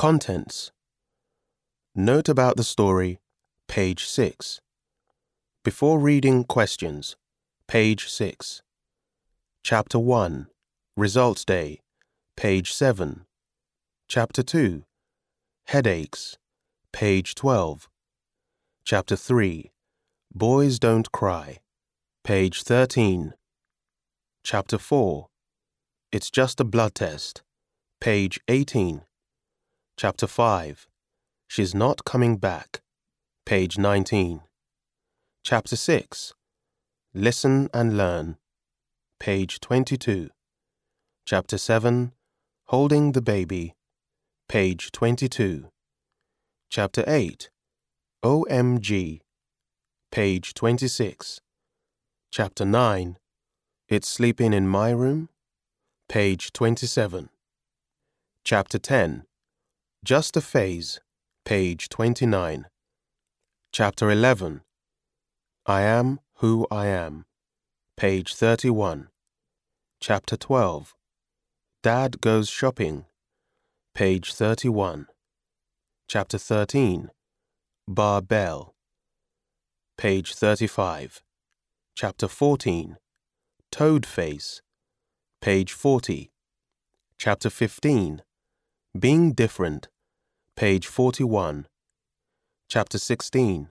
Contents. Note about the story, page 6. Before reading questions, page 6. Chapter 1, Results Day, page 7. Chapter 2, Headaches, page 12. Chapter 3, Boys Don't Cry, page 13. Chapter 4, It's Just a Blood Test, page 18. Chapter 5, She's Not Coming Back, page 19. Chapter 6, Listen and Learn, page 22. Chapter 7, Holding the Baby, page 22. Chapter 8, OMG, page 26. Chapter 9, It's Sleeping in My Room, page 27. Chapter 10, Just a Phase, page 29. Chapter 11, I Am Who I Am, page 31. Chapter 12, Dad Goes Shopping, page 31. Chapter 13, Barbell, page 35. Chapter 14, Toad Face, page 40. Chapter 15, Being Different, page 41. Chapter 16,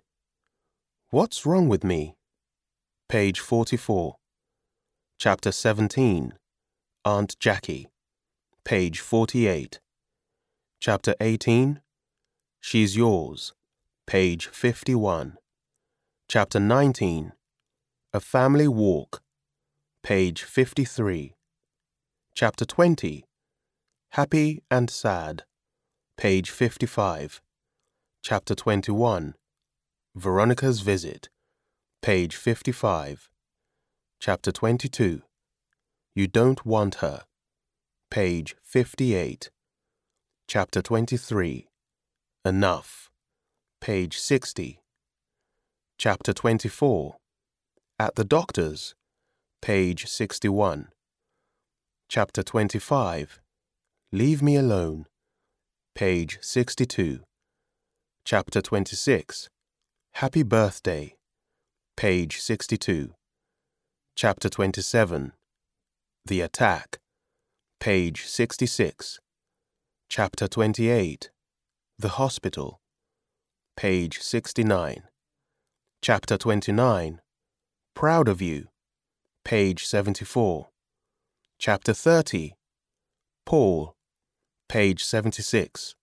What's Wrong with Me, page 44. Chapter 17, Aunt Jackie, page 48. Chapter 18, She's Yours, page 51. Chapter 19, A Family Walk, page 53. Chapter 20, Happy and Sad, page 55. Chapter 21, Veronica's Visit, page 55. Chapter 22, You Don't Want Her, page 58. Chapter 23, Enough, page 60. Chapter 24, At the Doctor's, page 61. Chapter 25, Leave Me Alone, page 62. Chapter 26, Happy Birthday, page 62. Chapter 27, The Attack, page 66. Chapter 28, The Hospital, page 69. Chapter 29, Proud of You, page 74. Chapter 30, Paul, page 76.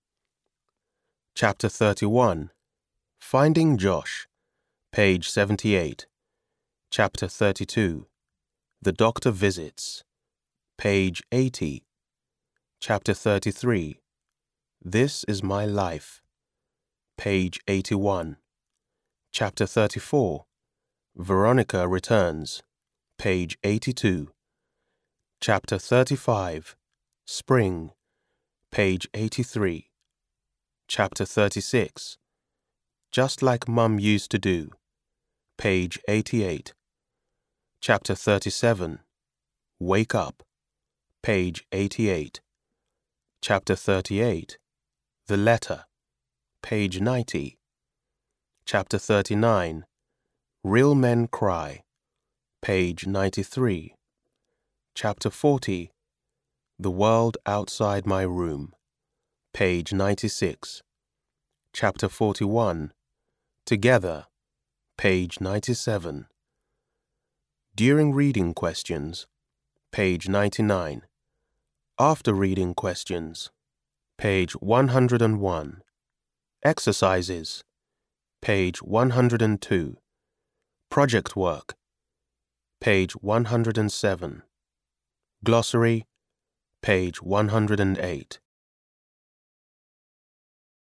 Chapter 31, Finding Josh, page 78. Chapter 32, The Doctor Visits, page 80. Chapter 33, This Is My Life, page 81. Chapter 34, Veronica Returns, page 82. Chapter 35, Spring, page 83. Chapter 36, Just Like Mum Used to Do, page 88. Chapter 37, Wake Up, page 88. Chapter 38, The Letter, page 90. Chapter 39, Real Men Cry, page 93. Chapter 40, The World Outside My Room, page 96. Chapter 41, Together, page 97. During reading questions, page 99. After reading questions, page 101. Exercises, page 102. Project work, page 107. Glossary, page 108.